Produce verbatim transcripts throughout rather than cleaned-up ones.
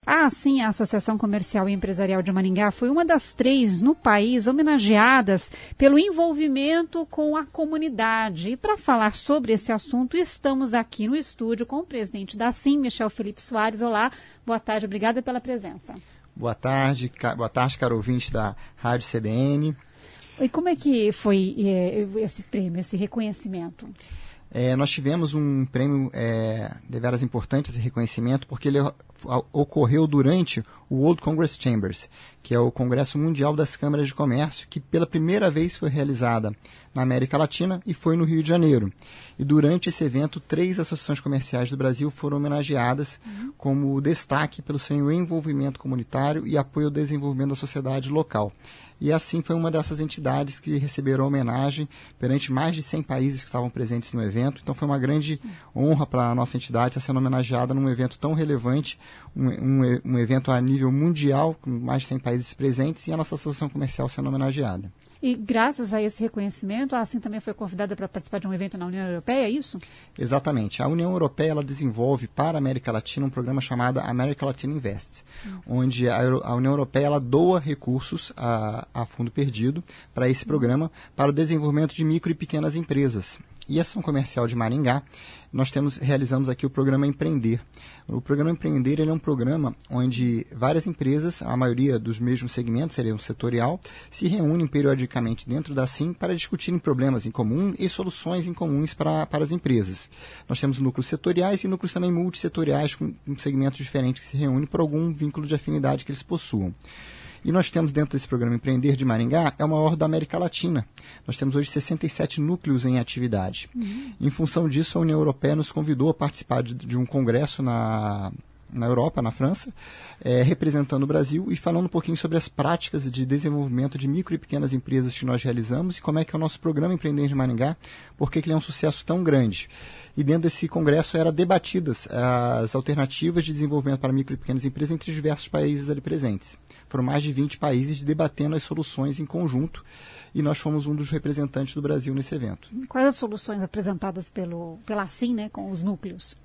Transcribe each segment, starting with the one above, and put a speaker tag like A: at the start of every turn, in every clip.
A: Ah, sim, a Associação Comercial e Empresarial de Maringá foi uma das três no país homenageadas pelo envolvimento com a comunidade. E para falar sobre esse assunto, estamos aqui no estúdio com o presidente da Assim, Michel Felipe Soares. Olá, boa tarde, obrigada pela presença.
B: Boa tarde, ca... boa tarde, caro ouvinte da Rádio C B N.
A: E como é que foi é, esse prêmio, esse reconhecimento?
B: É, nós tivemos um prêmio é, deveras importante, esse reconhecimento, porque ele ocorreu durante o World Congress Chambers, que é o Congresso Mundial das Câmaras de Comércio, que pela primeira vez foi realizada na América Latina e foi no Rio de Janeiro. E durante esse evento, três associações comerciais do Brasil foram homenageadas uhum. como destaque pelo seu envolvimento comunitário e apoio ao desenvolvimento da sociedade local. E assim foi uma dessas entidades que receberam homenagem perante mais de cem países que estavam presentes no evento. Então foi uma grande Sim. honra para a nossa entidade estar sendo homenageada num evento tão relevante, um, um, um evento a nível mundial, com mais de cem países presentes, e a nossa associação comercial sendo homenageada.
A: E graças a esse reconhecimento, a Assim também foi convidada para participar de um evento na União Europeia, é isso?
B: Exatamente. A União Europeia ela desenvolve para a América Latina um programa chamado America Latina Invest, hum. onde a, a União Europeia ela doa recursos a, a fundo perdido para esse hum. programa para o desenvolvimento de micro e pequenas empresas. E a Ação Comercial de Maringá, nós temos, realizamos aqui o programa Empreender. O programa Empreender ele é um programa onde várias empresas, a maioria dos mesmos segmentos, seria um setorial, se reúnem periodicamente dentro da Assim para discutirem problemas em comum e soluções em comuns para, para as empresas. Nós temos núcleos setoriais e núcleos também multissetoriais com, com segmentos diferentes que se reúnem por algum vínculo de afinidade que eles possuam. E nós temos dentro desse programa Empreender de Maringá, é o maior da América Latina. Nós temos hoje sessenta e sete núcleos em atividade. Uhum. Em função disso, a União Europeia nos convidou a participar de, de um congresso na, na Europa, na França, é, representando o Brasil e falando um pouquinho sobre as práticas de desenvolvimento de micro e pequenas empresas que nós realizamos e como é que é o nosso programa Empreender de Maringá, porque ele é um sucesso tão grande. E dentro desse congresso eram debatidas as alternativas de desenvolvimento para micro e pequenas empresas entre os diversos países ali presentes. Foram mais de vinte países debatendo as soluções em conjunto e nós fomos um dos representantes do Brasil nesse evento.
A: Quais as soluções apresentadas pelo, pela Assim, né, com os núcleos?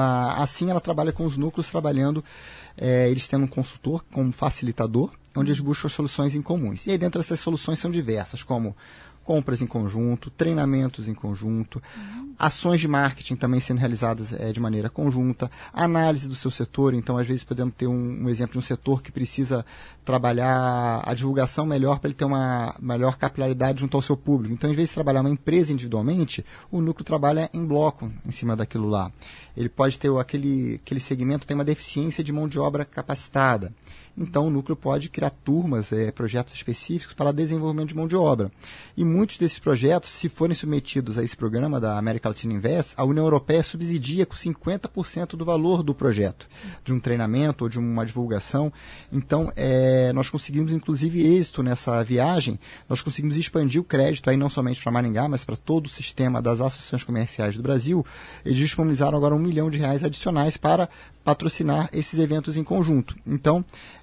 B: A Assim ela trabalha com os núcleos, trabalhando, é, eles tendo um consultor como facilitador, onde eles buscam as soluções em comuns. E aí dentro dessas soluções são diversas, como compras em conjunto, treinamentos em conjunto, uhum. ações de marketing também sendo realizadas é, de maneira conjunta, análise do seu setor. Então, às vezes, podemos ter um, um exemplo de um setor que precisa trabalhar a divulgação melhor para ele ter uma melhor capilaridade junto ao seu público. Então, em vez de trabalhar uma empresa individualmente, o núcleo trabalha em bloco em cima daquilo lá. Ele pode ter aquele, aquele segmento tem uma deficiência de mão de obra capacitada. Então, o núcleo pode criar turmas, é, projetos específicos para desenvolvimento de mão de obra. E muitos desses projetos, se forem submetidos a esse programa da America Latina Invest, a União Europeia subsidia com cinquenta por cento do valor do projeto, de um treinamento ou de uma divulgação. Então, é, nós conseguimos, inclusive, êxito nessa viagem, nós conseguimos expandir o crédito, aí não somente para Maringá, mas para todo o sistema das associações comerciais do Brasil. Eles disponibilizaram agora um milhão de reais adicionais para patrocinar esses eventos em conjunto. Então,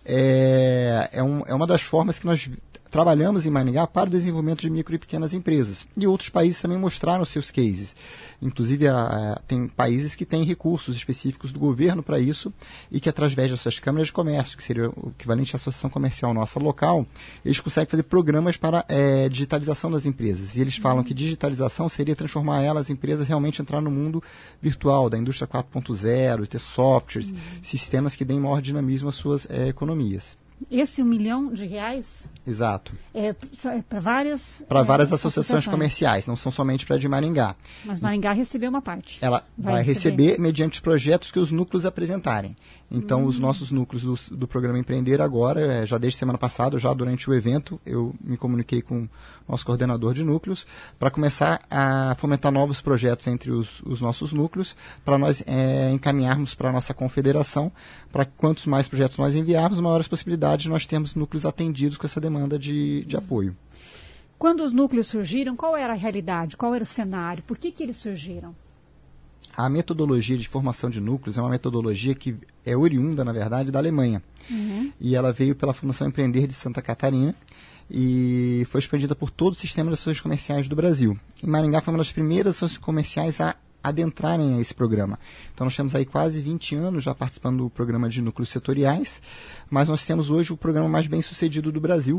B: é, é, um, é uma das formas que nós trabalhamos em Maringá para o desenvolvimento de micro e pequenas empresas. E outros países também mostraram seus cases. Inclusive, a, a, tem países que têm recursos específicos do governo para isso e que, através das suas câmaras de comércio, que seria o equivalente à associação comercial nossa local, eles conseguem fazer programas para é, digitalização das empresas. E eles falam que digitalização seria transformar elas, as empresas, realmente entrar no mundo virtual, da indústria quatro ponto zero, ter softwares, uhum. sistemas que deem maior dinamismo às suas é, economias.
A: Esse um milhão de reais?
B: Exato.
A: É, é para várias...
B: Para
A: é,
B: várias associações, associações comerciais, não são somente para a de Maringá.
A: Mas Maringá recebeu uma parte.
B: Ela vai, vai receber. receber mediante os projetos que os núcleos apresentarem. Então, hum. os nossos núcleos do, do programa Empreender agora, já desde semana passada, já durante o evento, eu me comuniquei com o nosso coordenador de núcleos para começar a fomentar novos projetos entre os, os nossos núcleos, para nós é, encaminharmos para a nossa confederação, para que quantos mais projetos nós enviarmos, maiores possibilidades de nós termos núcleos atendidos com essa demanda de, de apoio.
A: Quando os núcleos surgiram, qual era a realidade? Qual era o cenário? Por que, que eles surgiram?
B: A metodologia de formação de núcleos é uma metodologia que é oriunda, na verdade, da Alemanha. Uhum. E ela veio pela Fundação Empreender de Santa Catarina e foi expandida por todo o sistema de associações comerciais do Brasil. E Maringá foi uma das primeiras associações comerciais a adentrarem a esse programa. Então nós temos aí quase vinte anos já participando do programa de núcleos setoriais, mas nós temos hoje o programa mais bem sucedido do Brasil,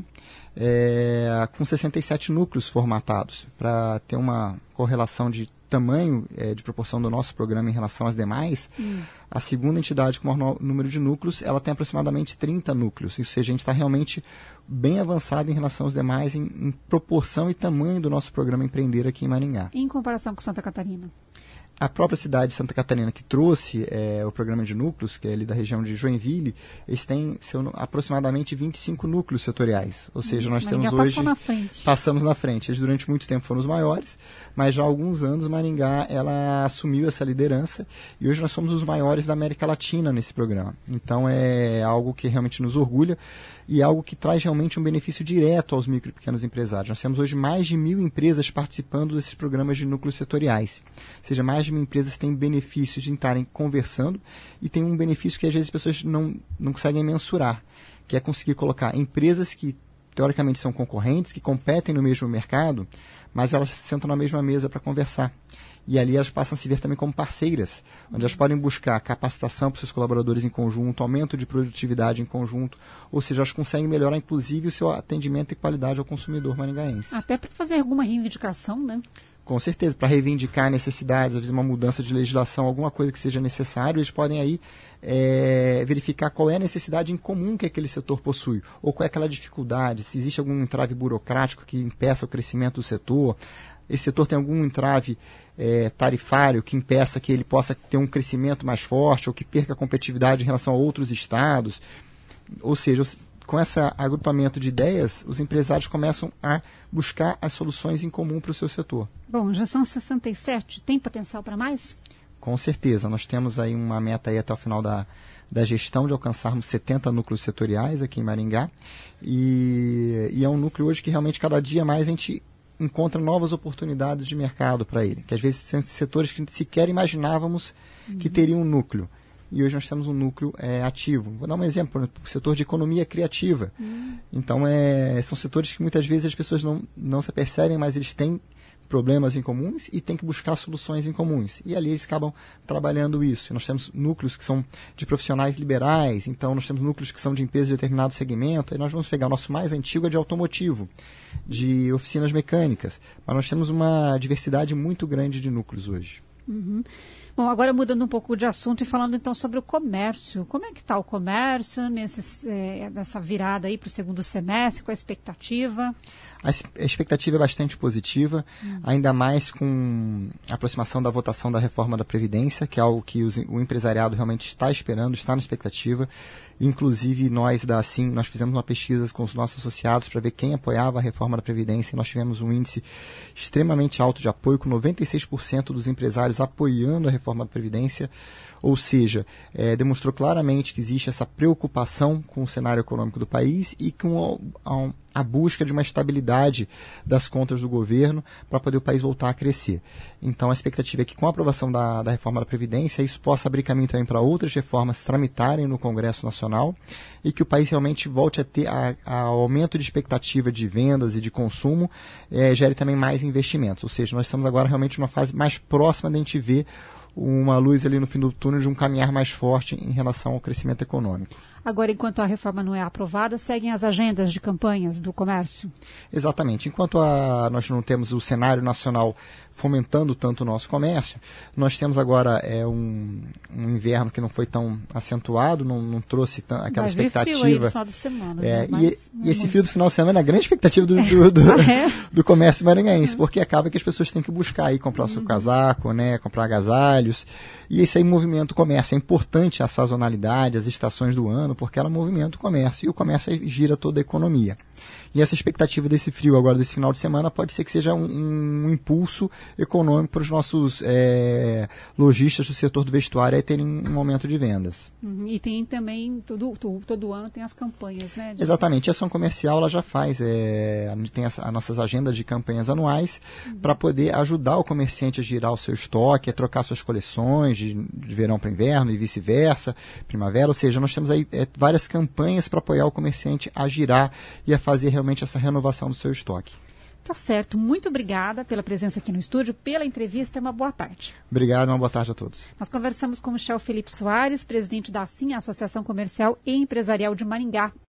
B: é, com sessenta e sete núcleos formatados. Para ter uma correlação de tamanho, é, de proporção do nosso programa em relação às demais, hum. a segunda entidade com o maior número de núcleos, ela tem aproximadamente trinta núcleos, ou seja, a gente está realmente bem avançado em relação aos demais em, em proporção e tamanho do nosso programa Empreender aqui em Maringá.
A: Em comparação com Santa Catarina?
B: A própria cidade de Santa Catarina, que trouxe é, o programa de núcleos, que é ali da região de Joinville, eles têm seu, aproximadamente vinte e cinco núcleos setoriais. Ou seja, nós temos hoje...
A: Passou na frente.
B: Passamos na frente. Eles durante muito tempo foram os maiores, mas já há alguns anos Maringá ela assumiu essa liderança e hoje nós somos os maiores da América Latina nesse programa. Então é algo que realmente nos orgulha e é algo que traz realmente um benefício direto aos micro e pequenos empresários. Nós temos hoje mais de mil empresas participando desses programas de núcleos setoriais. Ou seja, mais de mil empresas têm benefícios de estarem conversando e tem um benefício que às vezes as pessoas não, não conseguem mensurar, que é conseguir colocar empresas que teoricamente são concorrentes, que competem no mesmo mercado, mas elas sentam na mesma mesa para conversar. E ali elas passam a se ver também como parceiras, onde elas podem buscar capacitação para os seus colaboradores em conjunto, aumento de produtividade em conjunto, ou seja, elas conseguem melhorar inclusive o seu atendimento e qualidade ao consumidor maringaense.
A: Até para fazer alguma reivindicação, né?
B: Com certeza, para reivindicar necessidades, às vezes uma mudança de legislação, alguma coisa que seja necessário, eles podem aí é, verificar qual é a necessidade em comum que aquele setor possui, ou qual é aquela dificuldade, se existe algum entrave burocrático que impeça o crescimento do setor, esse setor tem algum entrave é, tarifário que impeça que ele possa ter um crescimento mais forte ou que perca a competitividade em relação a outros estados. Ou seja, com esse agrupamento de ideias, os empresários começam a buscar as soluções em comum para o seu setor.
A: Bom, já são sessenta e sete, tem potencial para mais?
B: Com certeza, nós temos aí uma meta aí até o final da, da gestão de alcançarmos setenta núcleos setoriais aqui em Maringá e, e é um núcleo hoje que realmente cada dia mais a gente encontra novas oportunidades de mercado para ele, que às vezes são setores que sequer imaginávamos uhum. que teriam um núcleo. E hoje nós temos um núcleo é, ativo. Vou dar um exemplo, o setor de economia criativa. Uhum. Então, é, são setores que muitas vezes as pessoas não, não se percebem, mas eles têm problemas em comuns e têm que buscar soluções em comuns. E ali eles acabam trabalhando isso. Nós temos núcleos que são de profissionais liberais, então nós temos núcleos que são de empresas de determinado segmento, aí nós vamos pegar o nosso mais antigo é de automotivo, de oficinas mecânicas. Mas nós temos uma diversidade muito grande de núcleos hoje.
A: Uhum. Bom, agora mudando um pouco de assunto e falando então sobre o comércio. Como é que está o comércio nesse, é, nessa virada aí para o segundo semestre? Qual a expectativa?
B: A expectativa é bastante positiva, hum. ainda mais com a aproximação da votação da reforma da Previdência, que é algo que os, o empresariado realmente está esperando, está na expectativa. Inclusive, nós da Assim, nós fizemos uma pesquisa com os nossos associados para ver quem apoiava a reforma da Previdência e nós tivemos um índice extremamente alto de apoio, com noventa e seis por cento dos empresários apoiando a reforma da Previdência. Ou seja, é, demonstrou claramente que existe essa preocupação com o cenário econômico do país e com a, a, a busca de uma estabilidade das contas do governo para poder o país voltar a crescer. Então, a expectativa é que com a aprovação da, da reforma da Previdência, isso possa abrir caminho também para outras reformas tramitarem no Congresso Nacional e que o país realmente volte a ter a, a aumento de expectativa de vendas e de consumo, é, gere também mais investimentos. Ou seja, nós estamos agora realmente numa fase mais próxima de a gente ver uma luz ali no fim do túnel de um caminhar mais forte em relação ao crescimento econômico.
A: Agora, enquanto a reforma não é aprovada, seguem as agendas de campanhas do comércio?
B: Exatamente. Enquanto a, nós não temos o cenário nacional fomentando tanto o nosso comércio, nós temos agora é, um, um inverno que não foi tão acentuado, não, não trouxe tão, aquela
A: Vai
B: expectativa.
A: Frio aí no final de semana,
B: é,
A: né? Mas,
B: e, e esse frio do final de semana é a grande expectativa do, do, do, ah, é? do comércio maranhense, uhum. porque acaba que as pessoas têm que buscar aí, comprar o seu uhum. casaco, né, comprar agasalhos, e isso aí movimenta o comércio. É importante a sazonalidade, as estações do ano, porque ela movimenta o comércio, e o comércio aí gira toda a economia. E essa expectativa desse frio agora, desse final de semana, pode ser que seja um, um impulso econômico para os nossos é, lojistas do setor do vestuário aí terem um aumento de vendas.
A: Uhum. E tem também, todo, todo, todo ano tem as campanhas, né? De...
B: Exatamente. A ação comercial ela já faz, é, a gente tem as, as nossas agendas de campanhas anuais uhum. para poder ajudar o comerciante a girar o seu estoque, a trocar suas coleções de, de verão para inverno e vice-versa, primavera. Ou seja, nós temos aí é, várias campanhas para apoiar o comerciante a girar e a fazer realmente essa renovação do seu estoque.
A: Tá certo. Muito obrigada pela presença aqui no estúdio, pela entrevista e uma boa tarde.
B: Obrigado, uma boa tarde a todos.
A: Nós conversamos com o Michel Felipe Soares, presidente da ASSIM, Associação Comercial e Empresarial de Maringá.